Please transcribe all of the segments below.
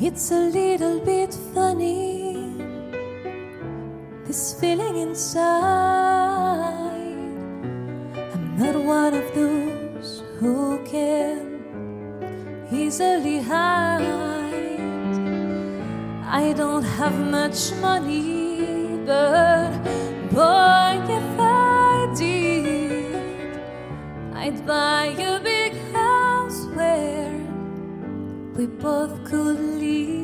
It's a little bit funny, this feeling inside. I'm not one of those who can easily hide. I don't have much money, but boy, if I did, I'd buy a big house where we both could live.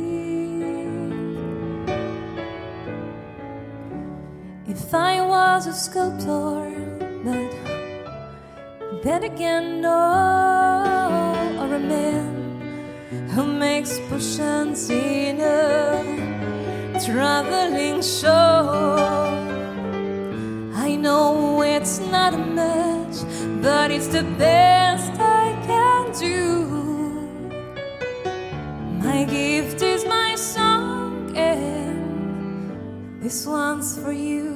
If I was a sculptor, but then again, no, or a man who makes potions in a traveling show. I know it's not much, but it's the best I can do. My gift is my song, and this one's for you.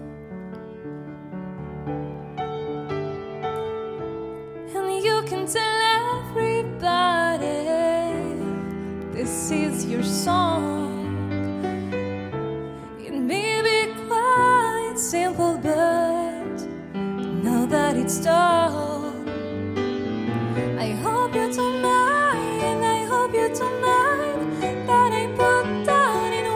And you can tell everybody this is your song. It may be quite simple, but now that it's done, I hope you don't mind, I hope you don't mind that I put down in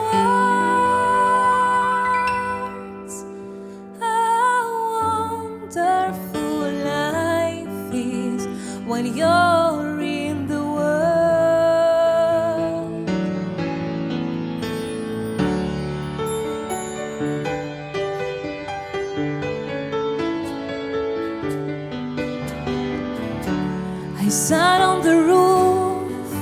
words how wonderful life is when you're in the world. I sat on the roof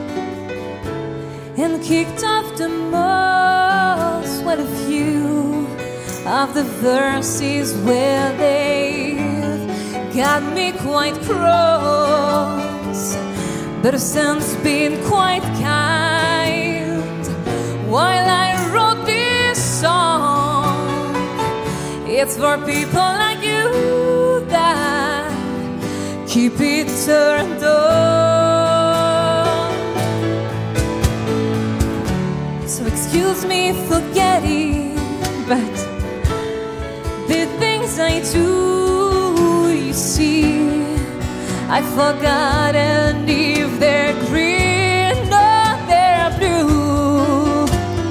and kicked off the moss when a few of the verses where they've got me quite cross, but the sun's been quite kind while I wrote this song. It's for people like you that keep it turned on. So excuse me for getting, but the things I do, you see, I've forgotten if they're green or they're blue.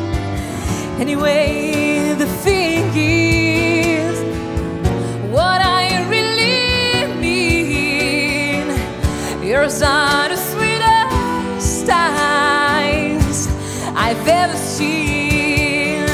Anyway, the thing is, what I really mean, yours are the sweetest eyes I've ever seen.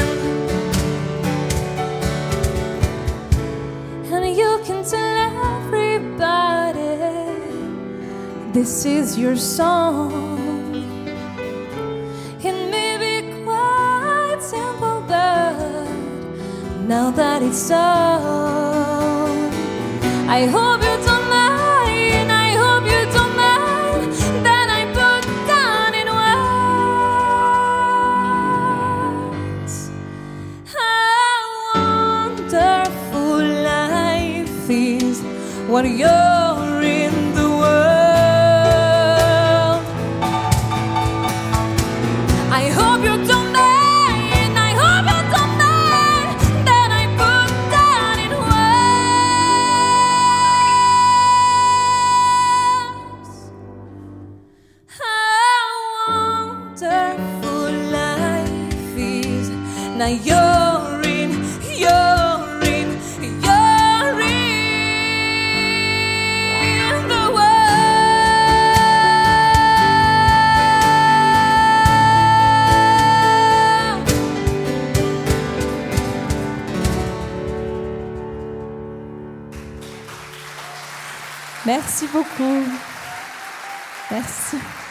And you can tell everybody this is your song. It may be quite simple, but now that it's done, I hope you don't mind, I hope you don't mind that I put down in words how wonderful life is when you're in the world. I hope you don't mind, I hope you don't mind that I put down in words how wonderful life is. Now you're in the world. Merci beaucoup. Merci.